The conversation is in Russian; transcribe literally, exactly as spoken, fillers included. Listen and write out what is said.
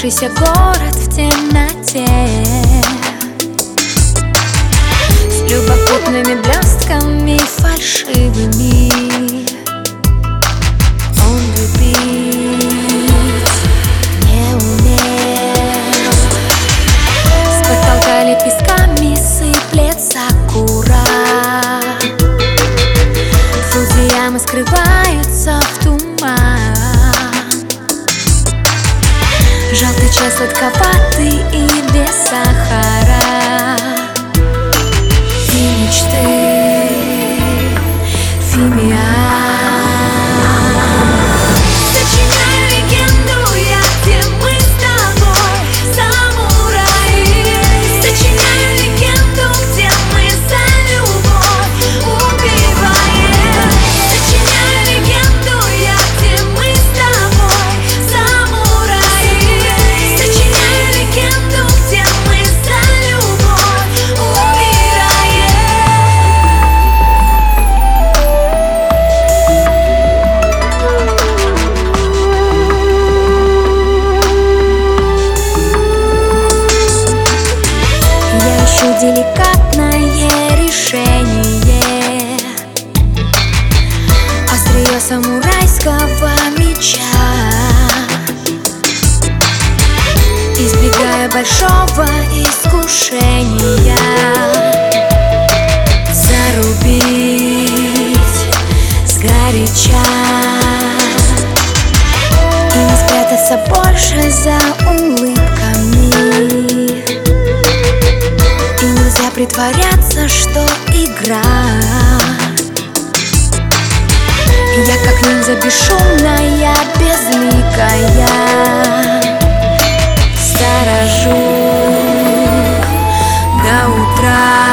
Потерявшийся город в темноте, с любопытными блестками фальшивыми. Он любить не умел. С потолка лепестками сыплется кура. Фудзиямы скрываются в туман. Желтый чай сладковатый и без сахара. И мечты фимиам. Сочиняю легенду я, где мы с тобой самураи. Сочиняю легенду, где мы за любовь убиваем. Сочиняю легенду я, где мы с тобой самураи. Сочиняю легенду, где мы за любовь умираем. Я ищу деликатное решение, острие самурайского меча, избегая большого искушения зарубить сгоряча и не спрятаться больше за улыбками. И нельзя притворяться, что игра. Я как ниндзя бесшумная, безликая, сторожу до утра.